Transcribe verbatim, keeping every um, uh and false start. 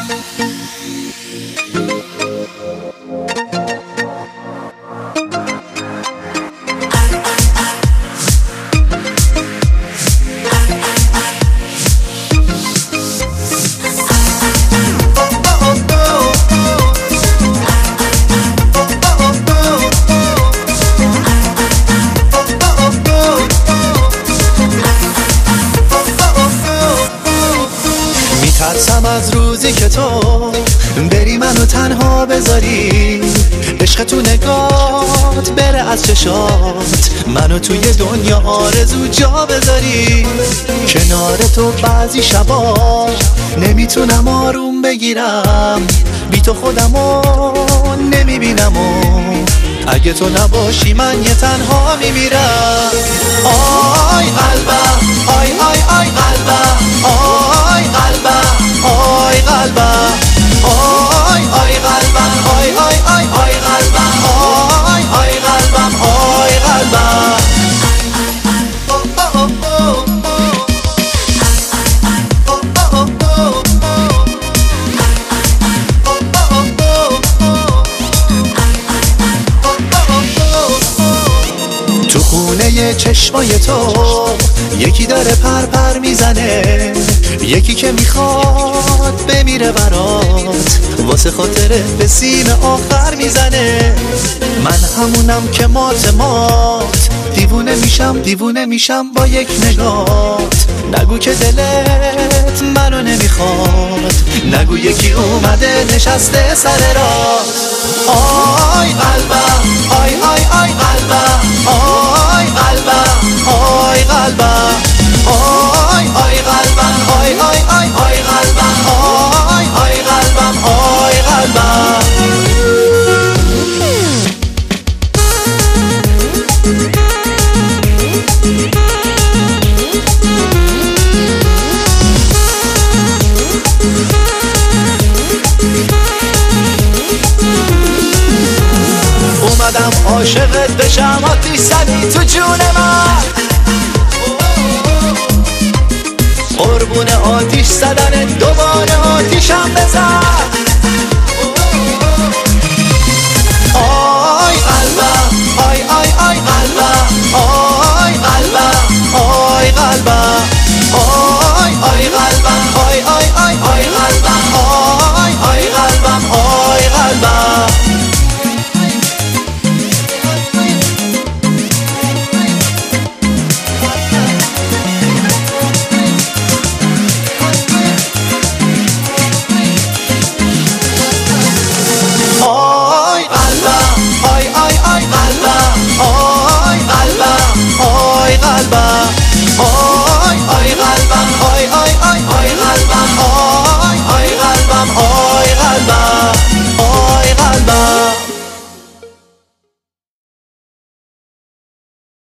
میترسم از روزی که تو بری منو تنها بذاری، عشق تو نگات بره از چشات، منو توی دنیا آرزو جا بذاری. کنار تو بعضی شبا نمیتونم آروم بگیرم، بی تو خودمو نمیبینم و اگه تو نباشی من یه تنها میمیرم. آی قلبم، آی آی آی قلبم، آی قلبم، آی قلبم، آی آی قلبم، آی آی آی آی قلبم، آی آی قلبم، آی قلبم. تو خونه چشمای تو یکی داره پر پر میزنه، یکی که میخواد بمیره برات، واسه خاطره به سیم آخر میزنه. من همونم که مات مات دیوونه میشم دیوونه میشم با یک نگات. نگو که دلت منو نمیخواد، نگو یکی اومده نشسته سر راه. آی قلبم، آی آی آی قلبم، آی قلبم، آی قلبم، آی آی قلبم، آی آی آی آی قلبم، آی آی قلبم، آی قلبم. اومدم عاشقت بشم، آتیش زدی تو جون من، قربون آتیش زدن دوباره آتیش